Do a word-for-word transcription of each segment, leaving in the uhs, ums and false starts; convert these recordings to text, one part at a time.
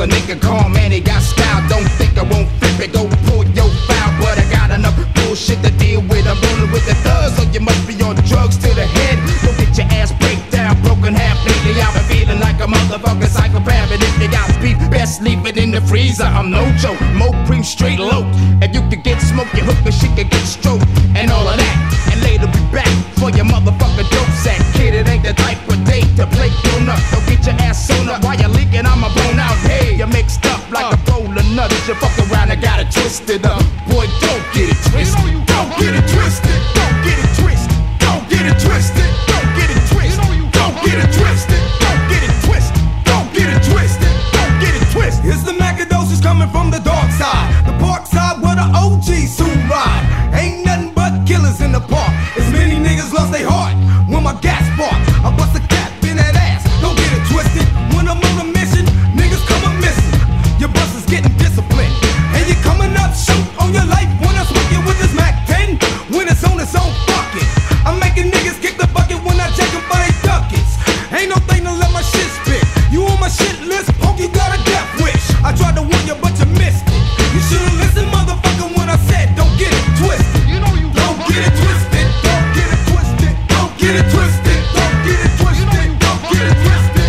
a nigga calm, man, he got style. Don't think I won't flip it, go pull your foul. But I got enough bullshit to deal with. I'm rolling with the thugs, so you must be on drugs to the head. Don't get your ass break down, broken half lately. I've been feeling like a motherfucking psychopath. And if you got beef, best leave it in the freezer. I'm no joke, Mo Cream straight low. If you could get smoked, your hooker shit could get stroked. And all of that, and later be back for your motherfucking dope sack. Kid, it ain't the type of day to play grown up. Don't get your ass sewn up while you're leaking, I'm a bone out. Hey, you're mixed up like a bowl of nuts. You fuck around and got it twisted up. Boy, don't get it twisted. Don't get it twisted. Don't get it twisted. Don't get it twisted. Don't get it twisted. Don't get it twisted. Don't get it twisted. Don't get it twisted. Don't get it twisted. It's the Macadocious coming from the dark side, the park side where the O Gs soon ride. Ain't nothing but killers in the park. As many niggas lost their heart when my gas spark. I bust a cap in that ass. Don't get it twisted. When I'm on a mission, niggas come up missing. Your bus is getting disciplined, and you coming up shoot on your life when I'm smoking with this Mac ten. When it's on its own, fuck it. I'm making niggas kick the bucket when I check them by they ducats. Ain't no thing to let my shit spit. You on my shit list, Pokey got a death wish. I tried to warn you, but you missed it. You should've listened, motherfucker, when I said don't get it twisted. You know you don't get it twisted. Don't get it twisted. Don't get it twisted. Don't get it twisted. Don't get it twisted.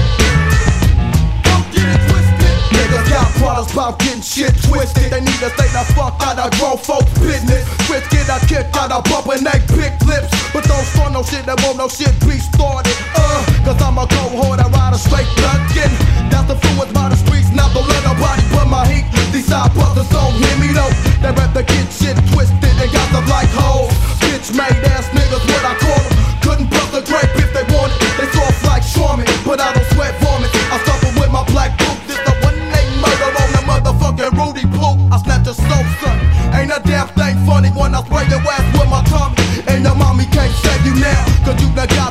Don't get it twisted. Niggas got problems about getting shit twisted. They need to stay the fuck out of grown folks' business. Quit get a kick out of bumping they big lips. But don't start no shit that won't no shit be started. Uh, cause I'm a cold I ride a straight duckin'. That's the influence by the streets, not to let nobody put my heat. These side brothers don't hear me though. They rather get shit twisted and got them like hoes. Bitch made ass niggas, what I call them. Couldn't bust the grape if they wanted. They soft like Charmin, but I don't sweat vomit. I suffer with my black boot. This the one they murder on the motherfucking Rudy Poop. I snatch your soul, son. Ain't a damn thing funny when I spray your ass with my tongue. And your mommy can't save you now, cause you done got